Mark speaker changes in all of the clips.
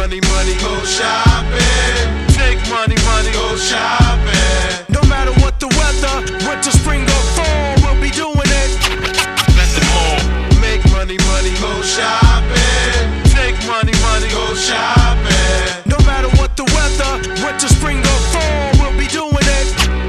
Speaker 1: money, money, go shopping. Take money, money, go shopping. No matter what the weather, winter, spring or fall, we'll be doing it. Let them all make money, money, go shopping. Take money, money, go shopping. No matter what the weather, winter, spring or fall, we'll be doing it.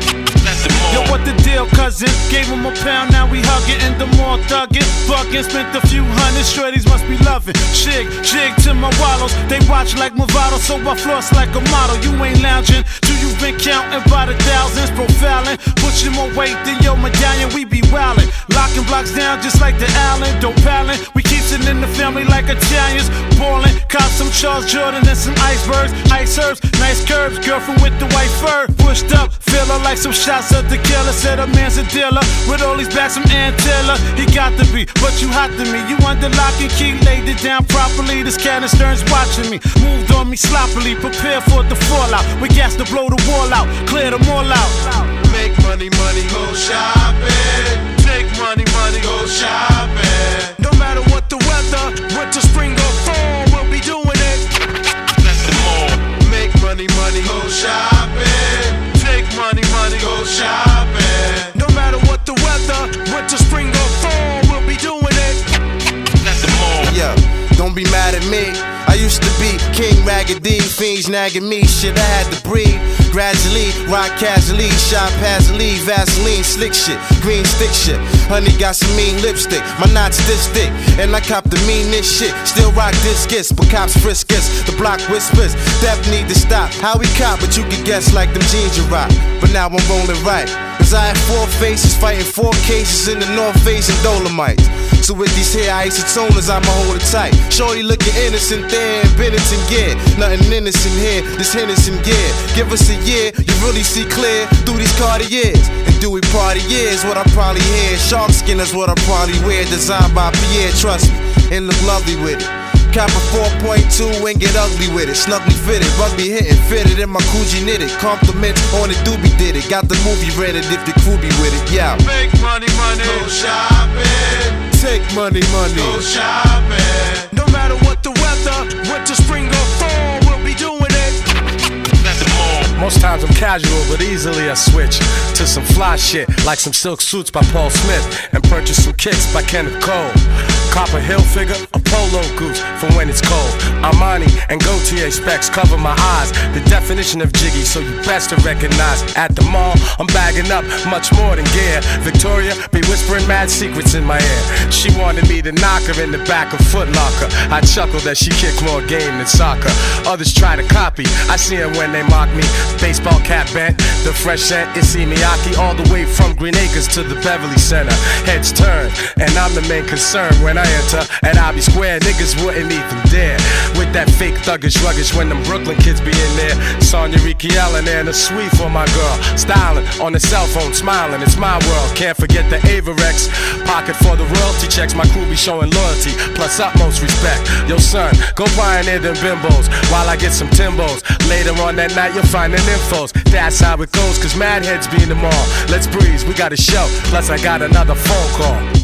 Speaker 2: Yo, what the deal, cousin? Gave him a pound, now we hugging. And the more thugging, bugging, spent a few hundred. Shorties must be loving. Jig to my wallows. They watch like Movado, so I floss like a model. You ain't lounging till you've been counting by the thousands. Profiling, pushing more weight than your medallion. We be wildin', locking blocks down just like the Allen. Dope palin', we keep it in the family like Italians. Ballin', cop some Charles Jordan and some icebergs. Ice herbs, nice curves, girlfriend with the white fur. Pushed up, feel her like some shots of tequila. Said a man's a dealer with all these bags from Antilla. He got to be, but you hot to me. You under lock and key, laid it down properly. This cat and Stern's watching me. Moved on me sloppily, prepare for the fallout. We gas to blow the wall out, clear them all out.
Speaker 1: Make money, money, go shopping. Take money, money, go shopping. No matter what the weather, winter, spring or fall, we'll be doing it. Let them all make money, money, go shopping. Take money, money, go shopping. No matter what the weather, winter, spring or fall, we'll be doing it. Let them all.
Speaker 3: Yeah, don't be mad at me. I used to be King Raggedy, fiends nagging me, shit I had to breathe. Gradually, rock casually, shop passively, Vaseline, slick shit, green stick shit. Honey got some mean lipstick, my knots this thick, and I cop the meanest shit. Still rock discus, but cops frisk us. The block whispers, death need to stop. How we cop, but you can guess like them jeans you rock. But now I'm rolling right, cause I had 4 faces, fighting 4 cases in the North Face and Dolomites. So with these here isotoners, I'ma hold it tight. Shorty looking innocent there in Benetton gear. Nothing innocent here, this Henderson gear. Give us a year, you really see clear through these Cartiers. And do we party years, what I probably hear. Shark skin is what I probably wear. Designed by Pierre, trust me, and look lovely with it. Cop a 4.2 and get ugly with it. Snugly fitted, rugby hitting, fitted in my Coogee knitted. Compliments on the doobie did it. Got the movie rented if the crew be with it, yeah.
Speaker 1: Make money, money, go shopping.
Speaker 3: Take money, money,
Speaker 1: go shopping. No matter what the weather, winter, spring or fall, we'll be doing it. Let them all.
Speaker 4: Most times I'm casual, but easily I switch to some fly shit, like some silk suits by Paul Smith, and purchase some kicks by Kenneth Cole. Copper Hill figure, a polo goose for when it's cold. Armani and Gaultier specs cover my eyes. The definition of jiggy, so you best to recognize. At the mall, I'm bagging up much more than gear. Victoria be whispering mad secrets in my ear. She wanted me to knock her in the back of Foot Locker. I chuckled that she kicked more game than soccer. Others try to copy, I see them when they mock me. Baseball cap bent, the fresh scent, Issey Miyake. All the way from Green Acres to the Beverly Center. Heads turn, and I'm the main concern when I enter at Abbey Square. Niggas wouldn't even dare with that fake thuggish ruggish when them Brooklyn kids be in there. Sonya Ricky Allen and a sweet for my girl. Styling on the cell phone, smiling, it's my world. Can't forget the Averex. Pocket for the royalty checks, my crew be showing loyalty, plus utmost respect. Yo son, go pioneer them bimbos while I get some Timbos. Later on that night you'll find them infos. That's how it goes, cause mad heads be in the mall. Let's breeze, we got a show, plus I got another phone call.